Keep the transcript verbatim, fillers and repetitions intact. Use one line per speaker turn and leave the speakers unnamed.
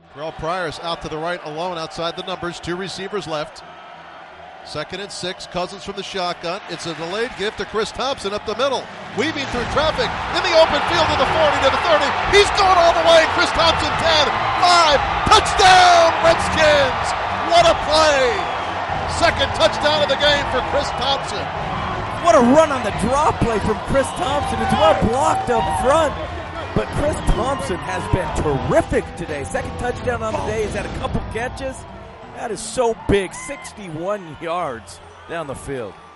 Terrell Pryor's out to the right alone outside the numbers. Two receivers left. Second and six. Cousins from the shotgun. It's a delayed gift to Chris Thompson up the middle. Weaving through traffic in the open field to the forty to the thirty. He's going all the way. Chris Thompson ten, five. Touchdown Redskins. What a play. Second touchdown of the game for Chris Thompson.
What a run on the draw play from Chris Thompson. It's well blocked up front. But Chris Thompson has been terrific today. Second touchdown on the day. He's had a couple catches. That is so big. sixty-one yards down the field.